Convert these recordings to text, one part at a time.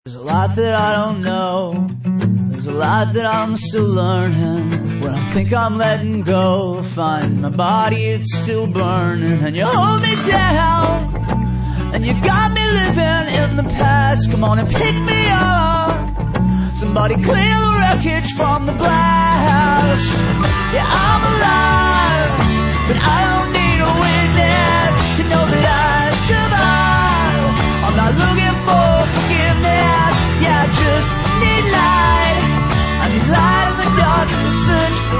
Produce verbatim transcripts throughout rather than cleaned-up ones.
There's a lot that I don't know. There's a lot that I'm still learning. When I think I'm letting go, I find my body, it's still burning. And you hold me down, and you got me living in the past. Come on and pick me up. Somebody clear the wreckage from the blast. Yeah, I'm alive, but I don't need a witness to know that I survived. I'm not looking for forgiveness. Yeah, I just need light. I need light in the dark to search for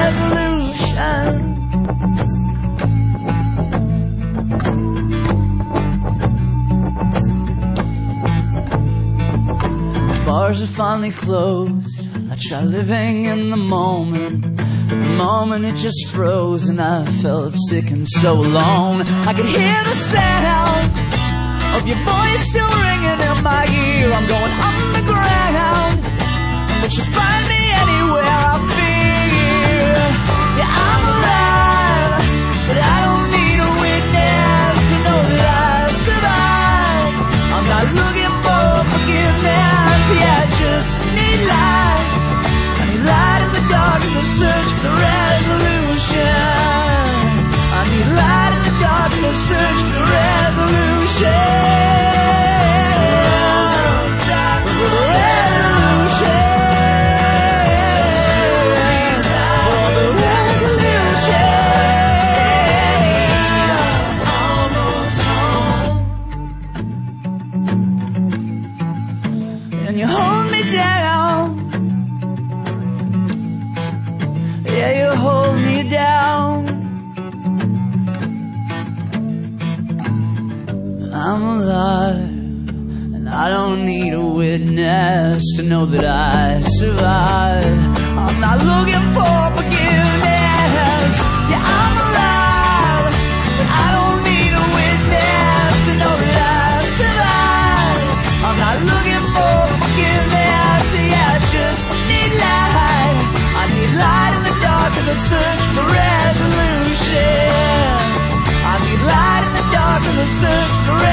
resolution. Bars are finally closed. I try living in the moment, but the moment it just froze, and I felt sick and so alone. I could hear the sound of your voice still ringing in my ear. I'm going underground, but you find me anywhere I fear. Yeah, I'm alive, but I don't need a witness to know that I survived. I'm not looking for forgiveness. Yeah, I just need light. I need light in the dark to search for resolution. I need light in the dark to search for resolution. And you hold me down. Yeah, you hold me down. I'm alive, and I don't need a witness to know that I survived. I'm not looking for forgiveness. Yeah, I'm alive, but I don't need a witness to know that I survived. I'm not looking for forgiveness. Yeah, I just need light. I need light in the dark as I search for resolution. I need light in the dark as I search for resolution.